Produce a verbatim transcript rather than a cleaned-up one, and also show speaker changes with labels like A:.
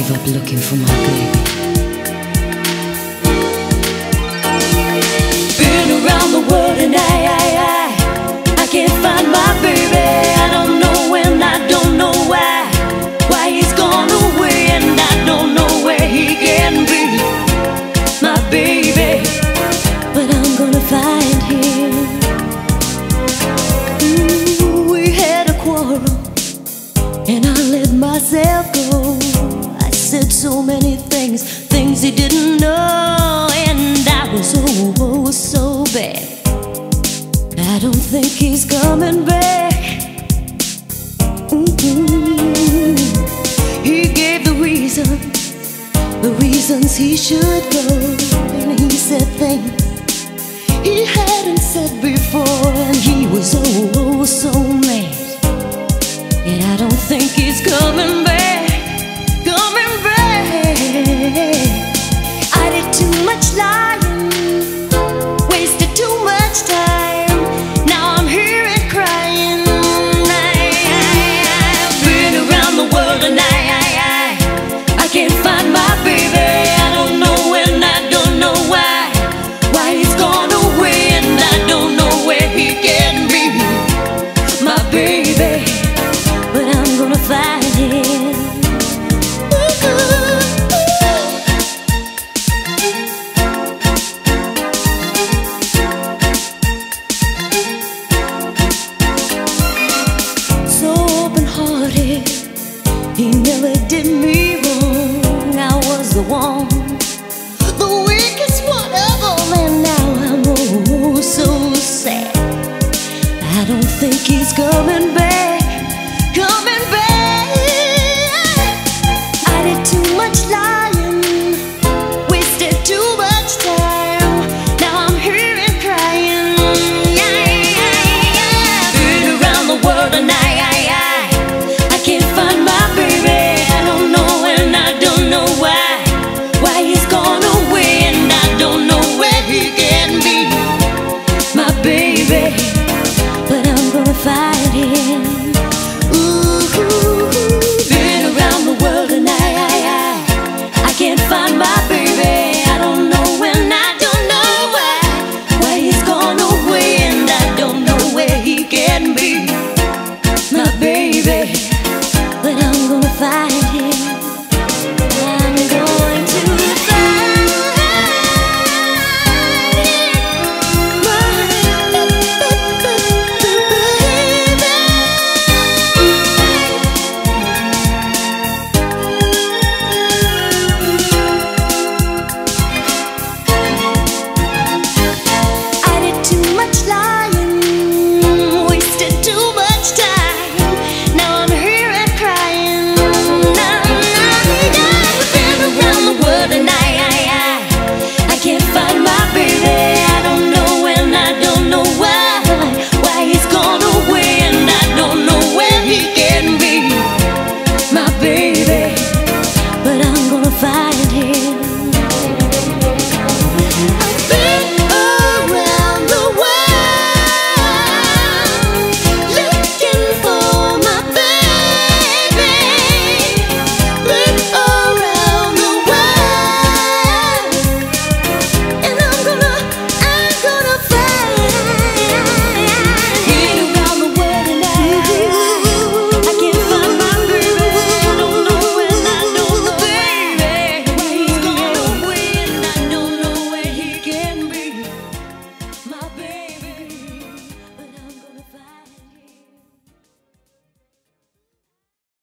A: give up looking for my baby. Been around the world and I, I, I, I can't find my baby. I don't know when, I don't know why, why he's gone away, and I don't know where he can be, my baby. But I'm gonna find him. Ooh, we had a quarrel and I let myself go. I said so many things, things he didn't know, and I was oh, oh so bad. I don't think he's coming back. Mm-hmm. He gave the reason, the reasons he should go, and he said things he hadn't said before, and he was oh, oh so mad. And I don't think he's coming back, coming back. I did too much lying, wasted too much time. Now I'm here and crying. I, I've been around the world and I, I, I, I can't find my baby. I don't know when, I don't know why, why he's gone away, and I don't know where he can be, my baby. But I'm gonna find him. So open-hearted, he never did me wrong. I was the one, the weakest one of all, and now I'm oh so sad. I don't think he's coming back.